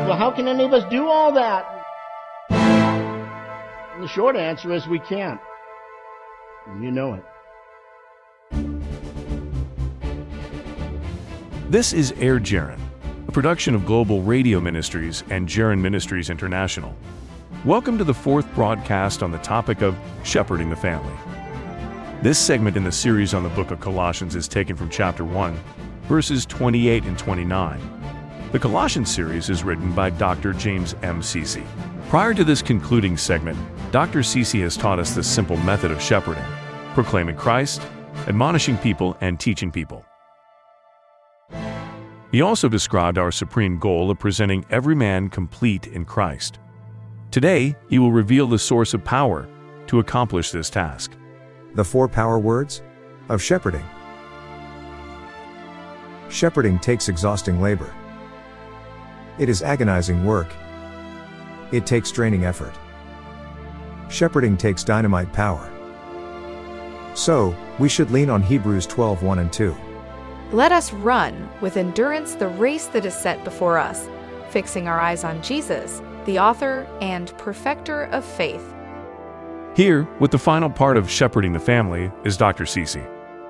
well, how can any of us do all that? And the short answer is we can't. And you know it. This is Air Jaron, a production of Global Radio Ministries and Jaron Ministries International. Welcome to the fourth broadcast on the topic of shepherding the family. This segment in the series on the book of Colossians is taken from chapter 1, verses 28 and 29. The Colossians series is written by Dr. James M. Ceci. Prior to this concluding segment, Dr. Ceci has taught us the simple method of shepherding, proclaiming Christ, admonishing people, and teaching people. He also described our supreme goal of presenting every man complete in Christ. Today, he will reveal the source of power to accomplish this task. The 4 power words of shepherding. Shepherding takes exhausting labor. It is agonizing work. It takes draining effort. Shepherding takes dynamite power. So, we should lean on Hebrews 12:1 and 2. Let us run with endurance the race that is set before us, fixing our eyes on Jesus, the author and perfecter of faith. Here, with the final part of shepherding the family, is Dr. Ceci.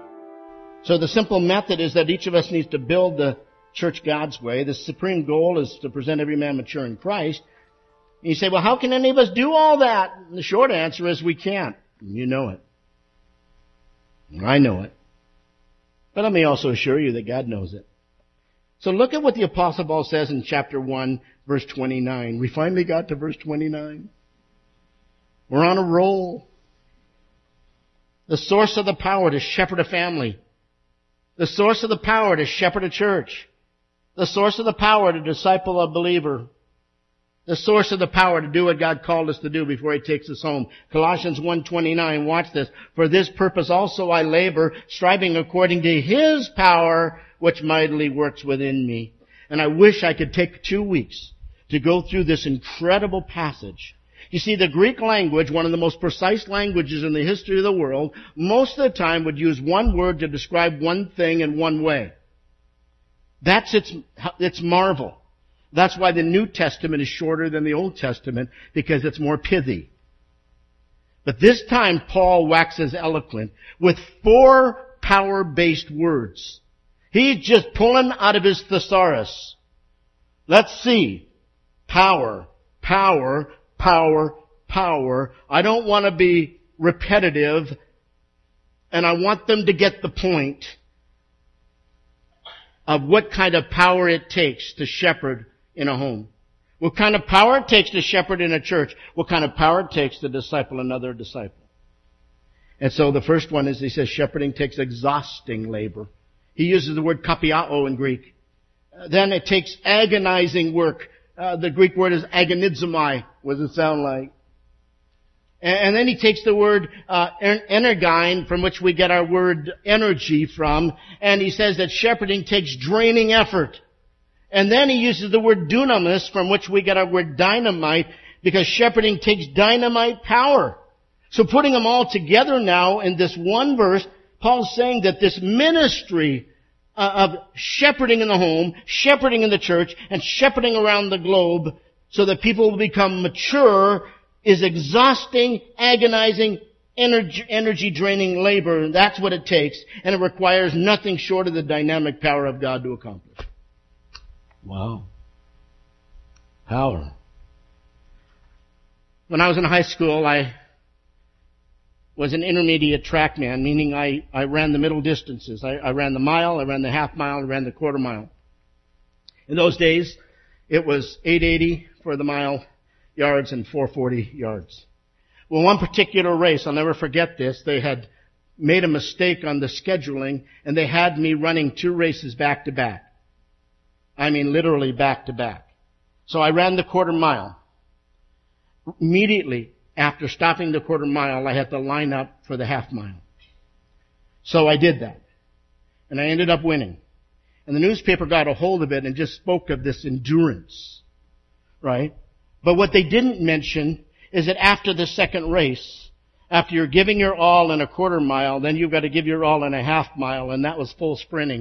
So the simple method is that each of us needs to build the church God's way. The supreme goal is to present every man mature in Christ. And you say, well, how can any of us do all that? And the short answer is we can't. And you know it. And I know it. But let me also assure you that God knows it. So look at what the Apostle Paul says in chapter 1, verse 29. We finally got to verse 29. We're on a roll. The source of the power to shepherd a family. The source of the power to shepherd a church. The source of the power to disciple a believer. The source of the power to do what God called us to do before He takes us home. Colossians 1:29, watch this. For this purpose also I labor, striving according to His power, which mightily works within me. And I wish I could take 2 weeks to go through this incredible passage. You see, the Greek language, one of the most precise languages in the history of the world, most of the time would use one word to describe one thing in one way. That's its marvel. That's why the New Testament is shorter than the Old Testament, because it's more pithy. But this time, Paul waxes eloquent with 4 power-based words. He's just pulling out of his thesaurus. Let's see. Power, power, power, power. I don't want to be repetitive, and I want them to get the point of what kind of power it takes to shepherd in a home. What kind of power it takes to shepherd in a church. What kind of power it takes to disciple another disciple. And so the first one is, he says, shepherding takes exhausting labor. He uses the word kapiao in Greek. Then it takes agonizing work. The Greek word is agonizomai. What does it sound like? And then he takes the word energyne, from which we get our word energy from, and he says that shepherding takes draining effort. And then he uses the word dunamis, from which we get our word dynamite, because shepherding takes dynamite power. So putting them all together now in this one verse, Paul's saying that this ministry of shepherding in the home, shepherding in the church, and shepherding around the globe so that people will become mature is exhausting, agonizing, energy-draining labor. That's what it takes. And it requires nothing short of the dynamic power of God to accomplish. Wow. Power. When I was in high school, I was an intermediate track man, meaning I ran the middle distances. I ran the mile, I ran the half mile, I ran the quarter mile. In those days, it was 880 for the mile yards and 440 yards. Well, one particular race, I'll never forget this, they had made a mistake on the scheduling, and they had me running 2 races back to back. I mean, literally back to back. So I ran the quarter mile. Immediately after stopping the quarter mile, I had to line up for the half mile. So I did that. And I ended up winning. And the newspaper got a hold of it and just spoke of this endurance. Right? But what they didn't mention is that after the second race, after you're giving your all in a quarter mile, then you've got to give your all in a half mile, and that was full sprinting.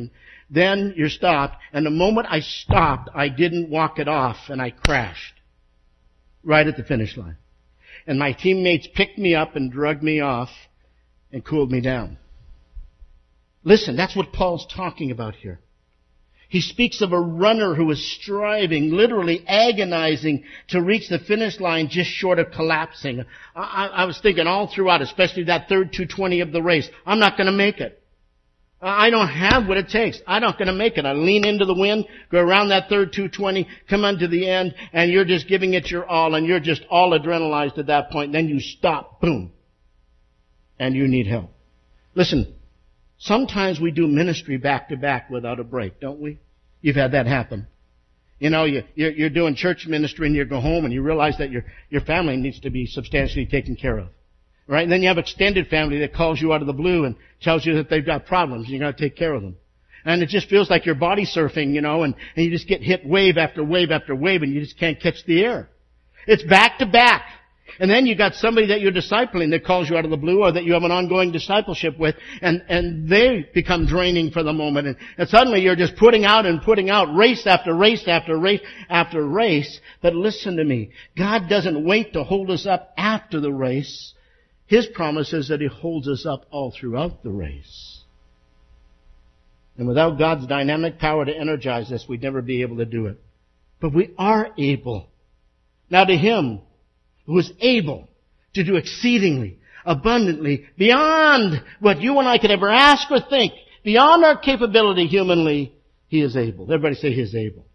then you're stopped. And the moment I stopped, I didn't walk it off, and I crashed right at the finish line. And my teammates picked me up and dragged me off and cooled me down. Listen, that's what Paul's talking about here. He speaks of a runner who is striving, literally agonizing to reach the finish line just short of collapsing. I was thinking all throughout, especially that third 220 of the race, I'm not going to make it. I don't have what it takes. I'm not going to make it. I lean into the wind, go around that third 220, come onto the end, and you're just giving it your all, and you're just all adrenalized at that point. Then you stop, boom, and you need help. Listen, sometimes we do ministry back to back without a break, don't we? You've had that happen. You know, you're doing church ministry and you go home and you realize that your family needs to be substantially taken care of. Right? And then you have extended family that calls you out of the blue and tells you that they've got problems and you got to take care of them. And it just feels like you're body surfing, you know, and you just get hit wave after wave after wave and you just can't catch the air. It's back to back. And then you got somebody that you're discipling that calls you out of the blue or that you have an ongoing discipleship with and they become draining for the moment. And suddenly you're just putting out, race after race after race after race. But listen to me. God doesn't wait to hold us up after the race. His promise is that He holds us up all throughout the race. And without God's dynamic power to energize us, we'd never be able to do it. But we are able. Now to Him who is able to do exceedingly, abundantly, beyond what you and I could ever ask or think, beyond our capability humanly, He is able. Everybody say He is able.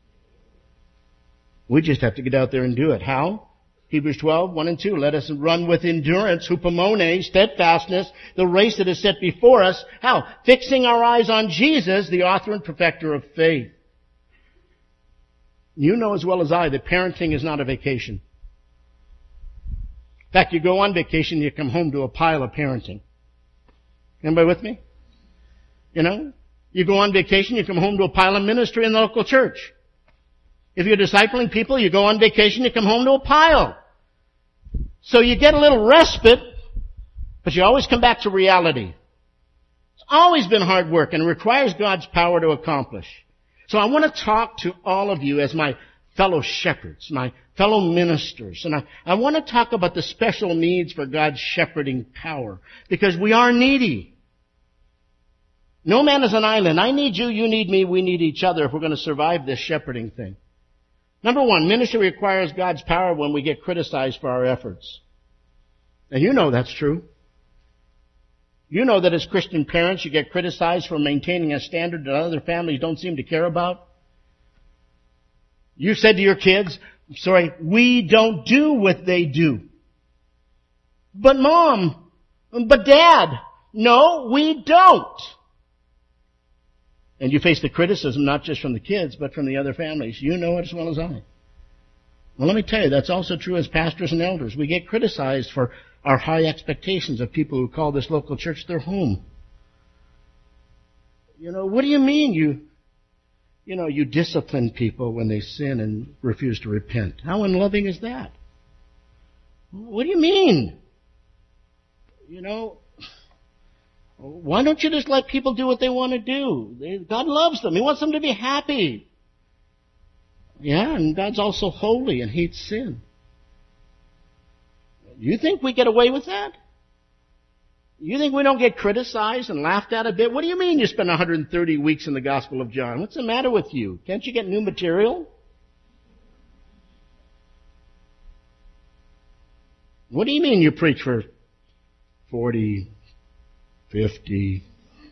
We just have to get out there and do it. How? Hebrews 12, 1 and 2. Let us run with endurance, hupomone, steadfastness, the race that is set before us. How? Fixing our eyes on Jesus, the author and perfecter of faith. You know as well as I that parenting is not a vacation. In fact, you go on vacation, you come home to a pile of parenting. Anybody with me? You know? You go on vacation, you come home to a pile of ministry in the local church. If you're discipling people, you go on vacation, you come home to a pile. So you get a little respite, but you always come back to reality. It's always been hard work and requires God's power to accomplish. So I want to talk to all of you as my fellow shepherds, my fellow ministers, and I want to talk about the special needs for God's shepherding power, because we are needy. No man is an island. I need you, you need me, we need each other if we're going to survive this shepherding thing. Number one, ministry requires God's power when we get criticized for our efforts. And you know that's true. You know that as Christian parents, you get criticized for maintaining a standard that other families don't seem to care about. You said to your kids, we don't do what they do. But Mom, but Dad, no, we don't. And you face the criticism not just from the kids, but from the other families. You know it as well as I. Well, let me tell you, that's also true as pastors and elders. We get criticized for our high expectations of people who call this local church their home. You know, what do you mean you discipline people when they sin and refuse to repent? How unloving is that? What do you mean? You know, why don't you just let people do what they want to do? God loves them. He wants them to be happy. Yeah, and God's also holy and hates sin. You think we get away with that? You think we don't get criticized and laughed at a bit? What do you mean you spend 130 weeks in the Gospel of John? What's the matter with you? Can't you get new material? What do you mean you preach for 40, 50?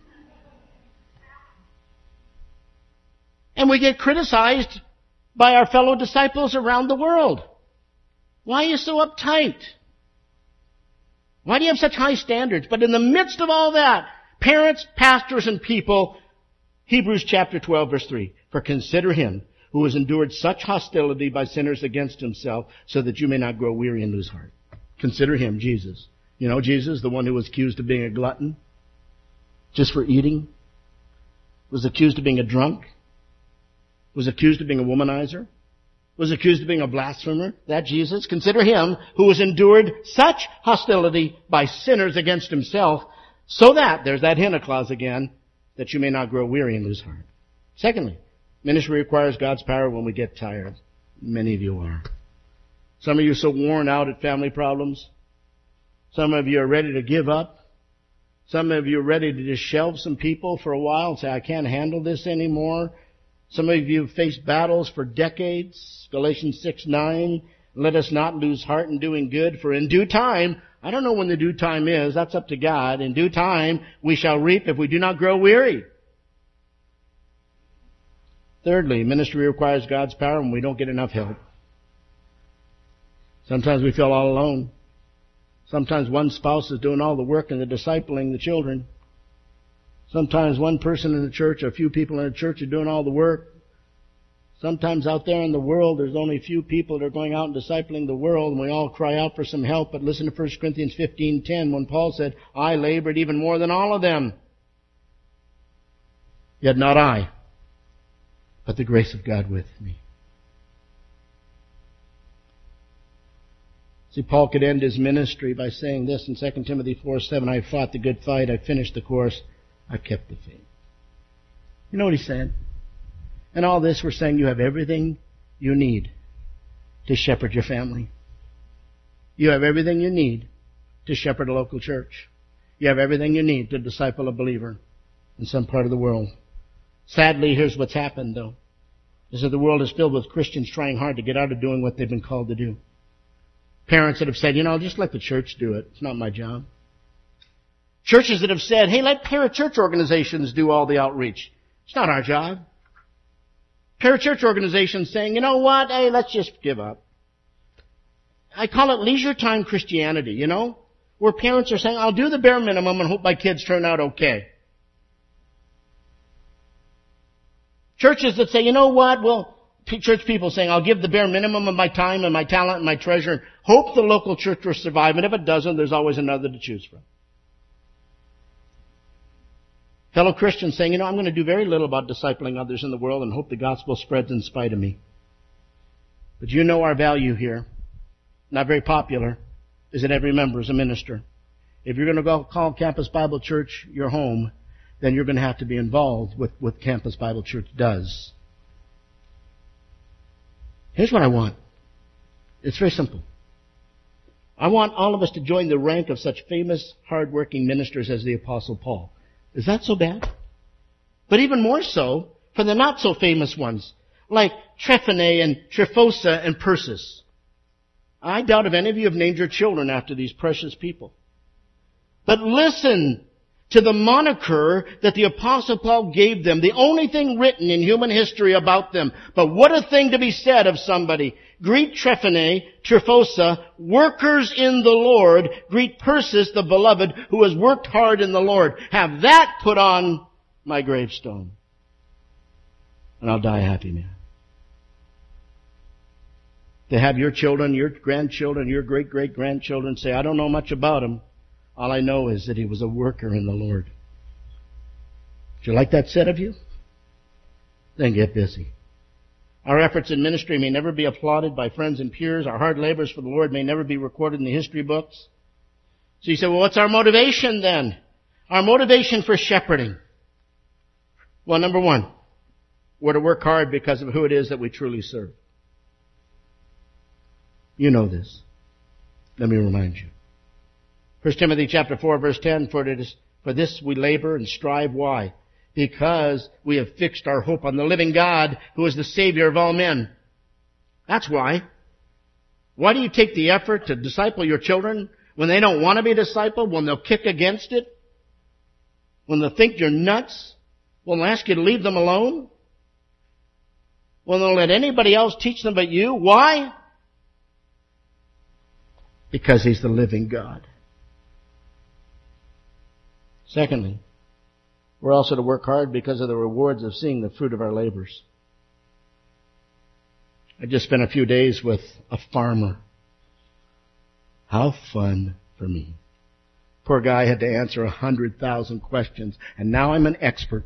And we get criticized by our fellow disciples around the world. Why are you so uptight? Why do you have such high standards? But in the midst of all that, parents, pastors, and people, Hebrews chapter 12, verse 3, for consider him who has endured such hostility by sinners against himself, so that you may not grow weary and lose heart. Consider him, Jesus. You know Jesus, the one who was accused of being a glutton, just for eating, was accused of being a drunk, was accused of being a womanizer, was accused of being a blasphemer. That Jesus. Consider him who has endured such hostility by sinners against himself, so that, there's that Hannah clause again, that you may not grow weary and lose heart. Secondly, ministry requires God's power when we get tired. Many of you are. Some of you are so worn out at family problems. Some of you are ready to give up. Some of you are ready to just shelve some people for a while and say, I can't handle this anymore. Some of you have faced battles for decades. Galatians 6:9, let us not lose heart in doing good, for in due time, I don't know when the due time is, that's up to God. In due time, we shall reap if we do not grow weary. Thirdly, ministry requires God's power when we don't get enough help. Sometimes we feel all alone. Sometimes one spouse is doing all the work and the discipling the children. Sometimes one person in the church or a few people in the church are doing all the work. Sometimes out there in the world, there's only a few people that are going out and discipling the world, and we all cry out for some help. But listen to 1 Corinthians 15:10 when Paul said, I labored even more than all of them. Yet not I, but the grace of God with me. See, Paul could end his ministry by saying this in 2 Timothy 4:7, I fought the good fight, I finished the course, I kept the faith. You know what he said? In all this, we're saying you have everything you need to shepherd your family. You have everything you need to shepherd a local church. You have everything you need to disciple a believer in some part of the world. Sadly, here's what's happened, though, is that the world is filled with Christians trying hard to get out of doing what they've been called to do. Parents that have said, just let the church do it. It's not my job. Churches that have said, hey, let parachurch organizations do all the outreach. It's not our job. Parachurch organizations saying, you know what, hey, let's just give up. I call it leisure time Christianity, where parents are saying, I'll do the bare minimum and hope my kids turn out okay. Churches that say, you know what, church people saying, I'll give the bare minimum of my time and my talent and my treasure and hope the local church will survive. And if it doesn't, there's always another to choose from. Fellow Christians saying, I'm going to do very little about discipling others in the world and hope the gospel spreads in spite of me. But you know our value here, not very popular, is that every member is a minister. If you're going to go call Campus Bible Church your home, then you're going to have to be involved with what Campus Bible Church does. Here's what I want. It's very simple. I want all of us to join the rank of such famous, hard-working ministers as the Apostle Paul. Is that so bad? But even more so for the not-so-famous ones, like Tryphena and Tryphosa and Persis. I doubt if any of you have named your children after these precious people. But listen to the moniker that the Apostle Paul gave them, the only thing written in human history about them. But what a thing to be said of somebody. Greet Tryphena, Tryphosa, workers in the Lord. Greet Persis, the beloved, who has worked hard in the Lord. Have that put on my gravestone, and I'll die a happy man. To have your children, your grandchildren, your great-great-grandchildren say, I don't know much about him. All I know is that he was a worker in the Lord. Do you like that said of you? Then get busy. Our efforts in ministry may never be applauded by friends and peers. Our hard labors for the Lord may never be recorded in the history books. So you say, well, what's our motivation then? Our motivation for shepherding. Well, number one, we're to work hard because of who it is that we truly serve. You know this. Let me remind you. 1 Timothy chapter 4, verse 10, for this we labor and strive. Why? Because we have fixed our hope on the living God, who is the Savior of all men. That's why. Why do you take the effort to disciple your children when they don't want to be discipled, when they'll kick against it, when they'll think you're nuts, when they'll ask you to leave them alone, when they'll let anybody else teach them but you? Why? Because He's the living God. Secondly, we're also to work hard because of the rewards of seeing the fruit of our labors. I just spent a few days with a farmer. How fun for me. Poor guy had to answer 100,000 questions, and now I'm an expert.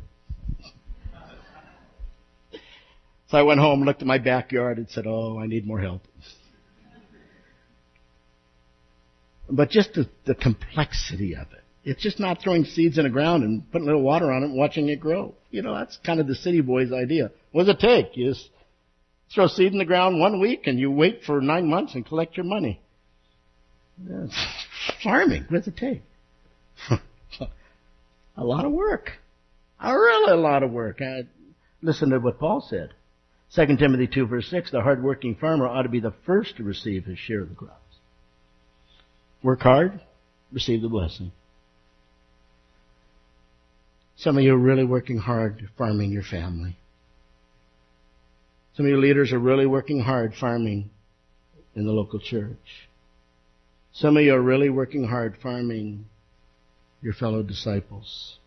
So I went home, looked at my backyard, and said, I need more help. But just the complexity of it. It's just not throwing seeds in the ground and putting a little water on it and watching it grow. That's kind of the city boy's idea. What does it take? You just throw seed in the ground 1 week and you wait for 9 months and collect your money. It's farming. What does it take? A lot of work. Really a lot of work. Listen to what Paul said. 2 Timothy 2 verse 6, the hard-working farmer ought to be the first to receive his share of the crops. Work hard, receive the blessing. Some of you are really working hard farming your family. Some of you leaders are really working hard farming in the local church. Some of you are really working hard farming your fellow disciples.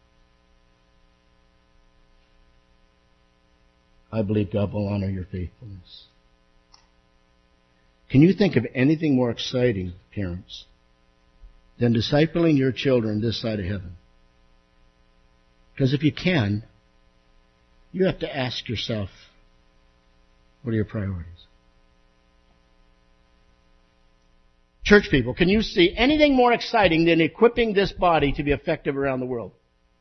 I believe God will honor your faithfulness. Can you think of anything more exciting, parents, than discipling your children this side of heaven? Because if you can, you have to ask yourself, what are your priorities? Church people, can you see anything more exciting than equipping this body to be effective around the world?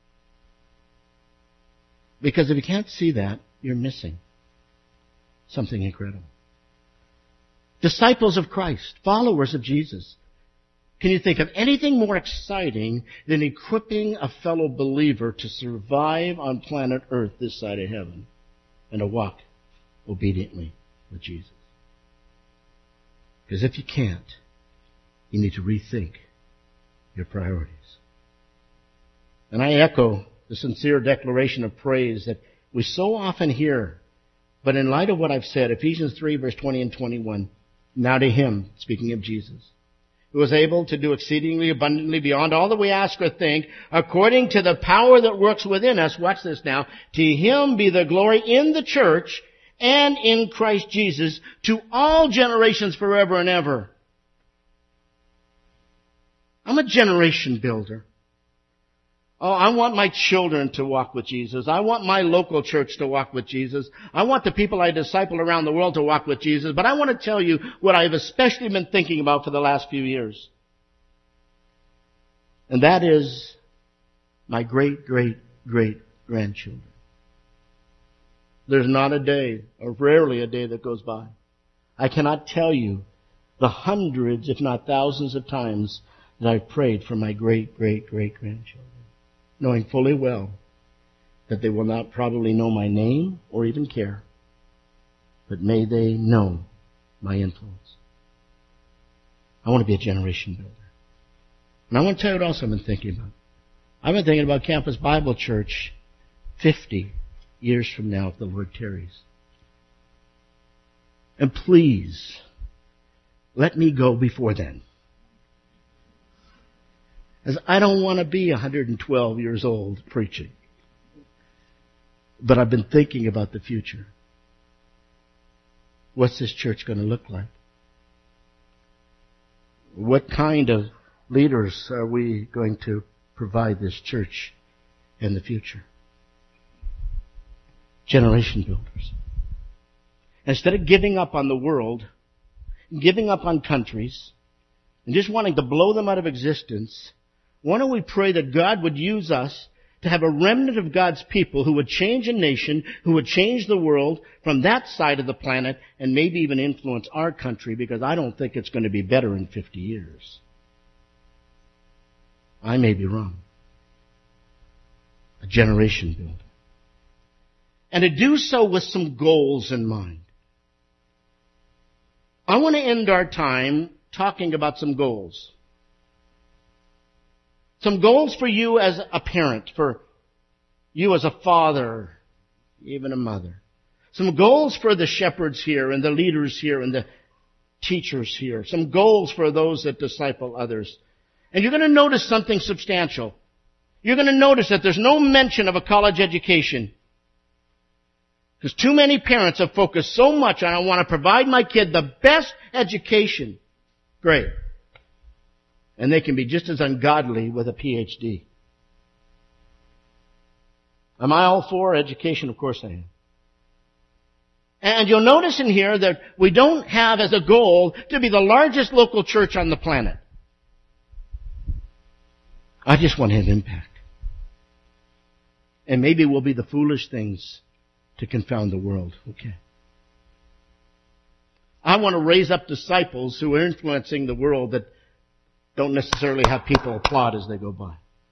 Because if you can't see that, you're missing something incredible. Disciples of Christ, followers of Jesus. Can you think of anything more exciting than equipping a fellow believer to survive on planet Earth this side of heaven and to walk obediently with Jesus? Because if you can't, you need to rethink your priorities. And I echo the sincere declaration of praise that we so often hear. But in light of what I've said, Ephesians 3 verse 20 and 21, now to Him, speaking of Jesus, who is able to do exceedingly abundantly beyond all that we ask or think, according to the power that works within us. Watch this now. To Him be the glory in the church and in Christ Jesus to all generations forever and ever. I'm a generation builder. Oh, I want my children to walk with Jesus. I want my local church to walk with Jesus. I want the people I disciple around the world to walk with Jesus. But I want to tell you what I've especially been thinking about for the last few years. And that is my great-great-great-grandchildren. There's not a day, or rarely a day that goes by. I cannot tell you the hundreds, if not thousands of times that I've prayed for my great-great-great-grandchildren, knowing fully well that they will not probably know my name or even care, but may they know my influence. I want to be a generation builder. And I want to tell you what else I've been thinking about. I've been thinking about Campus Bible Church 50 years from now if the Lord tarries. And please, let me go before then. As I don't want to be 112 years old preaching. But I've been thinking about the future. What's this church going to look like? What kind of leaders are we going to provide this church in the future? Generation builders. Instead of giving up on the world, giving up on countries, and just wanting to blow them out of existence, why don't we pray that God would use us to have a remnant of God's people who would change a nation, who would change the world from that side of the planet, and maybe even influence our country, because I don't think it's going to be better in 50 years. I may be wrong. A generation builder. And to do so with some goals in mind. I want to end our time talking about some goals. Some goals for you as a parent, for you as a father, even a mother. Some goals for the shepherds here and the leaders here and the teachers here. Some goals for those that disciple others. And you're going to notice something substantial. You're going to notice that there's no mention of a college education. Because too many parents have focused so much on, I want to provide my kid the best education. Great. And they can be just as ungodly with a PhD. Am I all for education? Of course I am. And you'll notice in here that we don't have as a goal to be the largest local church on the planet. I just want to have impact. And maybe we'll be the foolish things to confound the world. Okay. I want to raise up disciples who are influencing the world that don't necessarily have people applaud as they go by.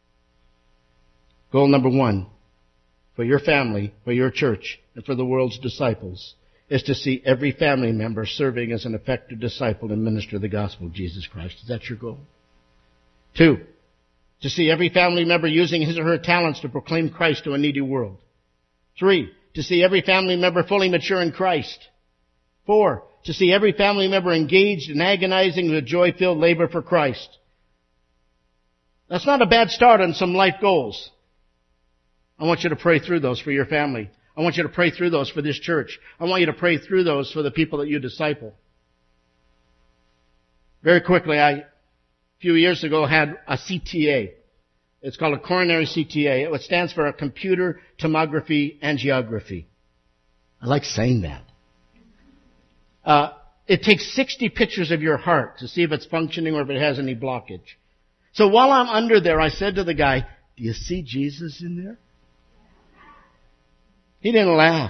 Goal number 1 for your family, for your church, and for the world's disciples is to see every family member serving as an effective disciple and minister of the gospel of Jesus Christ. Is that your goal? 2, to see every family member using his or her talents to proclaim Christ to a needy world. 3, to see every family member fully mature in Christ. 4, to see every family member engaged in agonizing with joy-filled labor for Christ. That's not a bad start on some life goals. I want you to pray through those for your family. I want you to pray through those for this church. I want you to pray through those for the people that you disciple. Very quickly, a few years ago had a CTA. It's called a coronary CTA. It stands for a computer tomography angiography. I like saying that. It takes 60 pictures of your heart to see if it's functioning or if it has any blockage. So while I'm under there, I said to the guy, "Do you see Jesus in there?" He didn't laugh.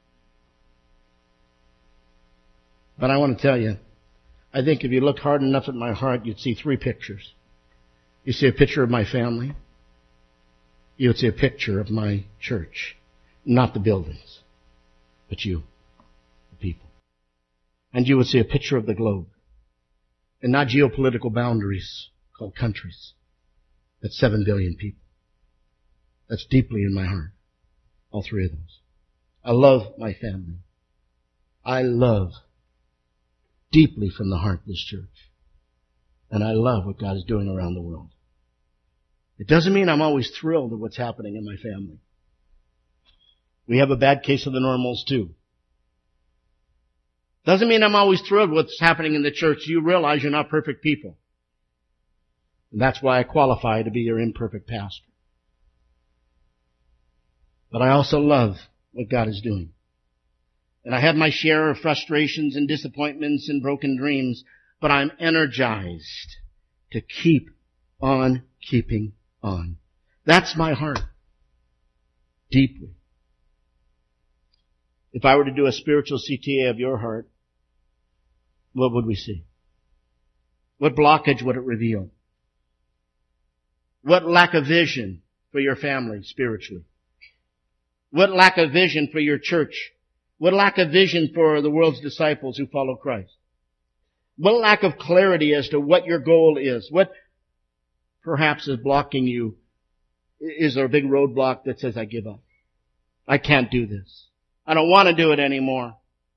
But I want to tell you, I think if you looked hard enough at my heart, you'd see 3 pictures. You see a picture of my family. You would see a picture of my church. Not the buildings, but you, the people. And you would see a picture of the globe. And not geopolitical boundaries called countries. That's 7 billion people. That's deeply in my heart. All 3 of those. I love my family. I love deeply from the heart this church. And I love what God is doing around the world. It doesn't mean I'm always thrilled at what's happening in my family. We have a bad case of the normals too. Doesn't mean I'm always thrilled with what's happening in the church. You realize you're not perfect people. And that's why I qualify to be your imperfect pastor. But I also love what God is doing. And I have my share of frustrations and disappointments and broken dreams, but I'm energized to keep on keeping on. That's my heart. Deeply. If I were to do a spiritual CTA of your heart, what would we see? What blockage would it reveal? What lack of vision for your family spiritually? What lack of vision for your church? What lack of vision for the world's disciples who follow Christ? What lack of clarity as to what your goal is? What perhaps is blocking you? Is there a big roadblock that says, I give up? I can't do this. I don't want to do it anymore.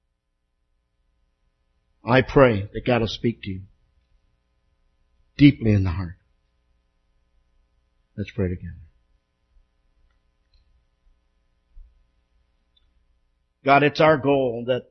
I pray that God will speak to you deeply in the heart. Let's pray together. God, it's our goal that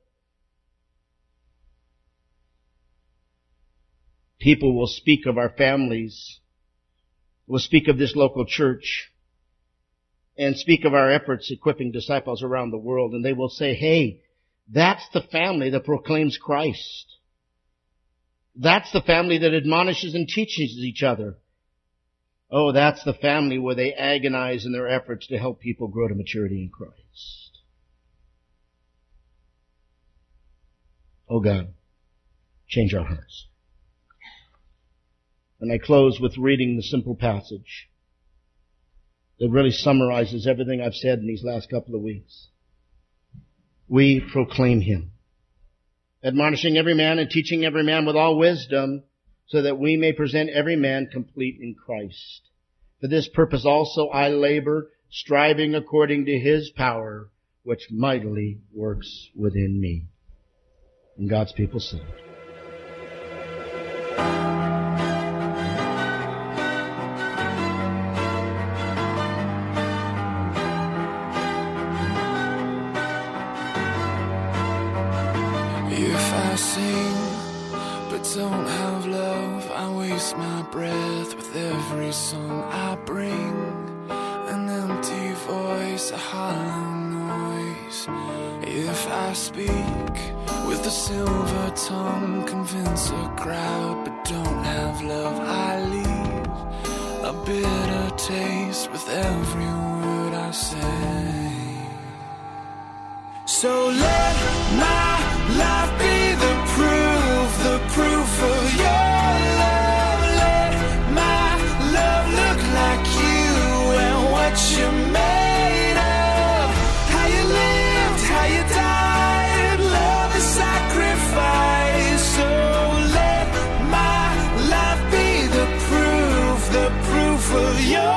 people will speak of our families, will speak of this local church, and speak of our efforts equipping disciples around the world, and they will say, hey, that's the family that proclaims Christ. That's the family that admonishes and teaches each other. Oh, that's the family where they agonize in their efforts to help people grow to maturity in Christ. Oh God, change our hearts. And I close with reading the simple passage that really summarizes everything I've said in these last couple of weeks. We proclaim Him, admonishing every man and teaching every man with all wisdom, so that we may present every man complete in Christ. For this purpose also I labor, striving according to His power, which mightily works within me. And God's people said, if I sing but don't have love, I waste my breath with every song I bring. An empty voice, a hollow noise. If I speak with a silver tongue, convince a crowd but don't have love, I leave a bitter taste with every word I say. So let my life be the proof of your love. Let my love look like you and what you're made of. How you lived, how you died, love is sacrifice. So let my life be the proof of your love.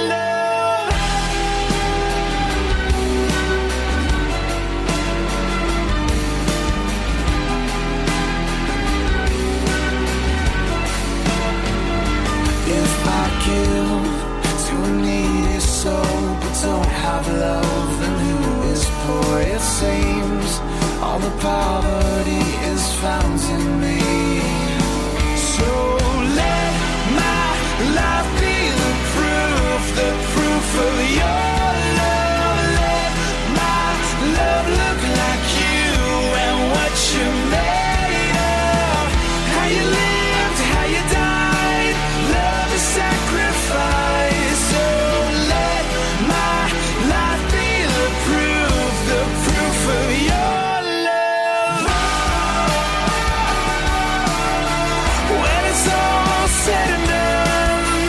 Give to a needy soul but don't have love, then who is poor? It seems all the poverty is found in me. So let my life be the proof of your love. Let my love look like you and what you're made of. How you lived, how you died, love is sacrifice. So let my life be the proof of your love. When it's all said and done,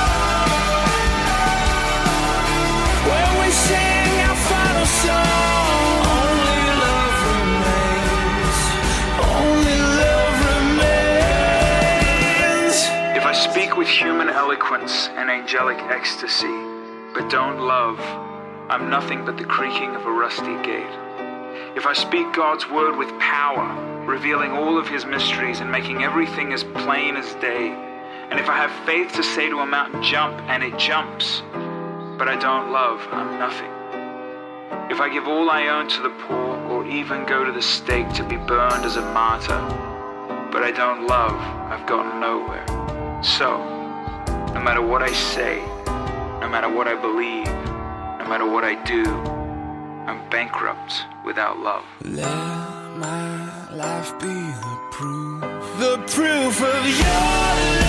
when we sing our final song, only love remains, only love remains. If I speak with human eloquence and angelic ecstasy, but don't love, I'm nothing but the creaking of a rusty gate. If I speak God's word with power, revealing all of his mysteries and making everything as plain as day, and if I have faith to say to a mountain, jump, and it jumps, but I don't love, I'm nothing. If I give all I own to the poor, or even go to the stake to be burned as a martyr, but I don't love, I've gotten nowhere. So, no matter what I say, no matter what I believe, no matter what I do, I'm bankrupt without love. Let my life be the proof of your love.